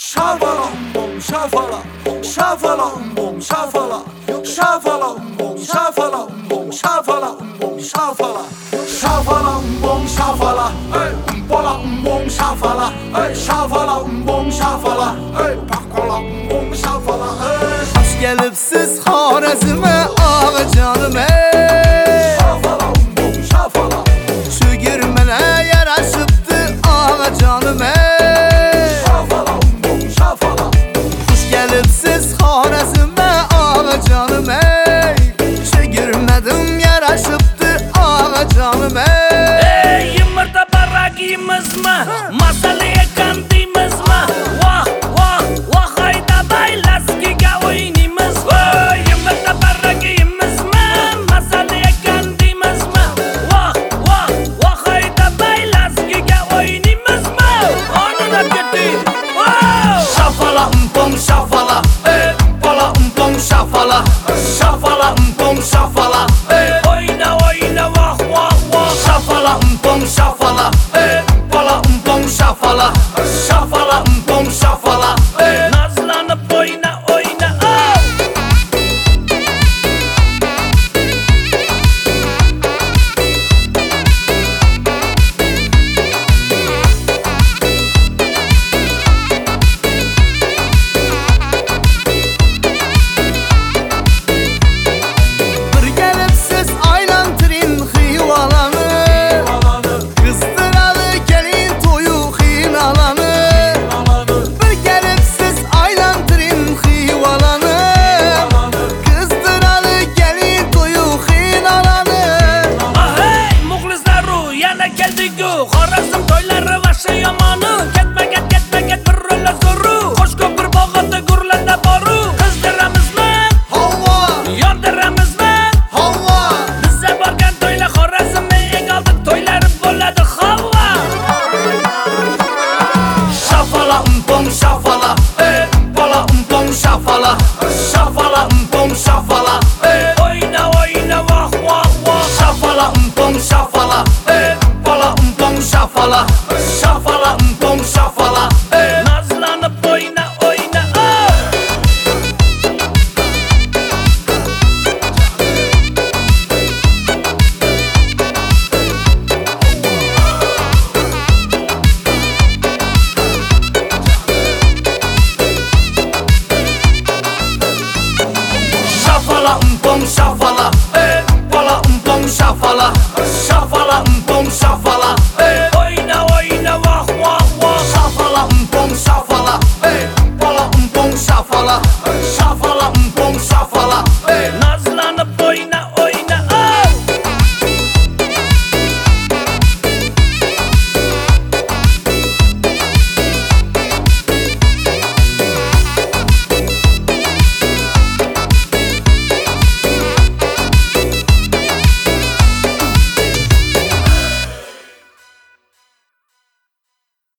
Şafala bom şafala, şafala bom şafala, şafala bom şafala, bom şafala bom şafala, şafala bom şafala, bola bom şafala, şafala bom şafala, pakola bom şafala. Hoş gelipsiz Xorazm'a ağa canım Şafala bom şafala, Şu girmene yaraşıptı ağa canım şafala bom şafala, Hoş gelipsiz Xorazm'a ağa canım Şu girmedim yaraşıptı ağa canım Yumurta barak yiyimiz mi? Masalaya kandimiz mi? Vah vah vah hayda baylaskiga oynaymiz mi? Yumurta barak yiyimiz mi? Masalaya kandimiz mi? Vah vah vah hayda baylaskiga oynaymiz mi? Onuna kötü. Şafala pom şafala Pola pom şafala Şafala pom şafala Oyna oyna vah vah vah. Şafala pom şafala Pola pom şafala Şafala pom şafala Nazlanıp oyna oyna. Bir gelipsiz aylantirin xivalanı Kızdıralı gelin toyu xinalanı Bir gelipsiz aylantirin xivalanı Kızdıralı gelin toyu xinalanı Hey muxlislaru yana keldiku Xorazm to'ylari vashi yomoni Ketma ket bir ro'la zo'ru Qo'sh ko'pir bog'ida gurlanda boru Qizdiramizmi? Havva Yondiramizmi? Havva Bizga borgan to'ylar Xorazmni eng oldin to'ylari bo'ladi Havva. Şafala pom şafala